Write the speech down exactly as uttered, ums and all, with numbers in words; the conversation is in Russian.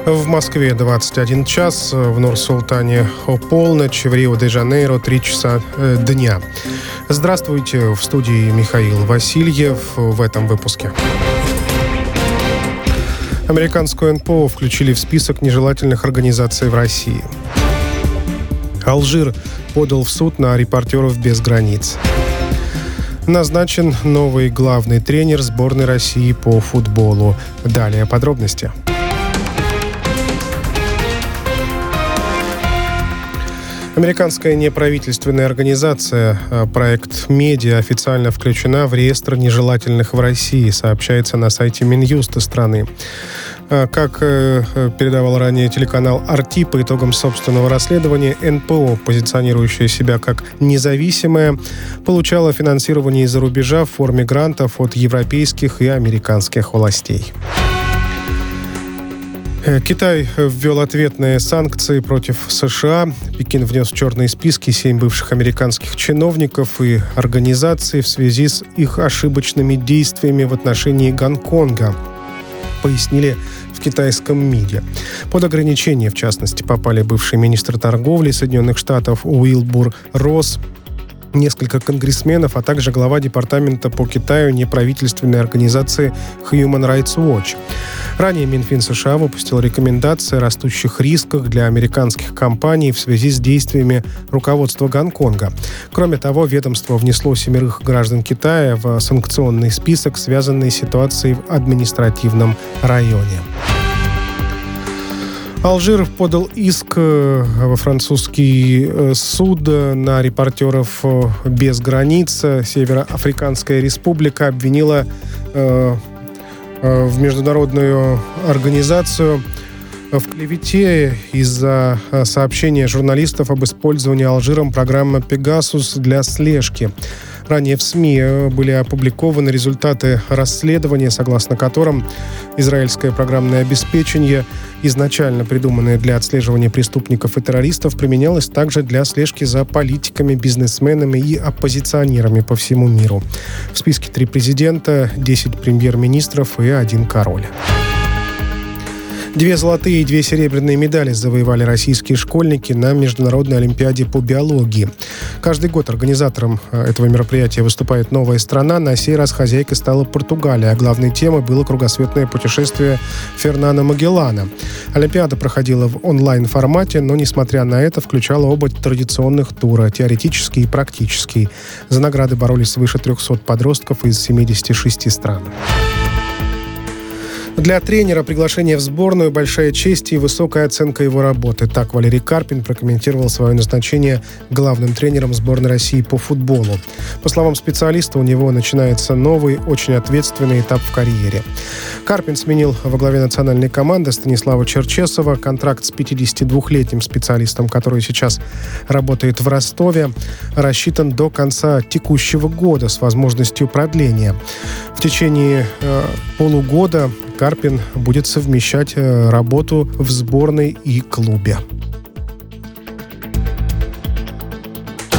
В Москве двадцать один час, в Нур-Султане полночь, в Рио-де-Жанейро три часа дня. Здравствуйте, в студии Михаил Васильев в этом выпуске. Американскую эн пэ о включили в список нежелательных организаций в России. Алжир подал в суд на «Репортеров без границ». Назначен новый главный тренер сборной России по футболу. Далее подробности. Американская неправительственная организация «Проект Медиа» официально включена в реестр нежелательных в России, сообщается на сайте Минюста страны. Как передавал ранее телеканал ар ти, по итогам собственного расследования, эн пэ о, позиционирующая себя как независимая, получала финансирование из-за рубежа в форме грантов от европейских и американских властей. Китай ввел ответные санкции против США. Пекин внес в черные списки семь бывших американских чиновников и организаций в связи с их ошибочными действиями в отношении Гонконга, пояснили в китайском МИДе. Под ограничения, в частности, попали бывший министр торговли Соединенных Штатов Уилбур Росс, несколько конгрессменов, а также глава департамента по Китаю неправительственной организации Human Rights Watch. Ранее Минфин США выпустил рекомендации о растущих рисках для американских компаний в связи с действиями руководства Гонконга. Кроме того, ведомство внесло семерых граждан Китая в санкционный список, связанный с ситуацией в административном районе. Алжир подал иск во французский суд на «Репортеров без границ». Североафриканская республика обвинила э, э, в международную организацию в клевете из-за сообщения журналистов об использовании Алжиром программы «Пегасус» для слежки. Ранее в СМИ были опубликованы результаты расследования, согласно которым израильское программное обеспечение, изначально придуманное для отслеживания преступников и террористов, применялось также для слежки за политиками, бизнесменами и оппозиционерами по всему миру. В списке три президента, десять премьер-министров и один король. Две золотые и две серебряные медали завоевали российские школьники на Международной олимпиаде по биологии. Каждый год организатором этого мероприятия выступает новая страна. На сей раз хозяйкой стала Португалия, а главной темой было кругосветное путешествие Фернана Магеллана. Олимпиада проходила в онлайн-формате, но, несмотря на это, включала оба традиционных тура – теоретический и практический. За награды боролись свыше трехсот подростков из семидесяти шести стран. Для тренера приглашение в сборную – большая честь и высокая оценка его работы. Так Валерий Карпин прокомментировал свое назначение главным тренером сборной России по футболу. По словам специалиста, у него начинается новый, очень ответственный этап в карьере. Карпин сменил во главе национальной команды Станислава Черчесова. Контракт с пятидесятидвухлетним специалистом, который сейчас работает в Ростове, рассчитан до конца текущего года с возможностью продления. В течение э, полугода Карпин будет совмещать работу в сборной и клубе.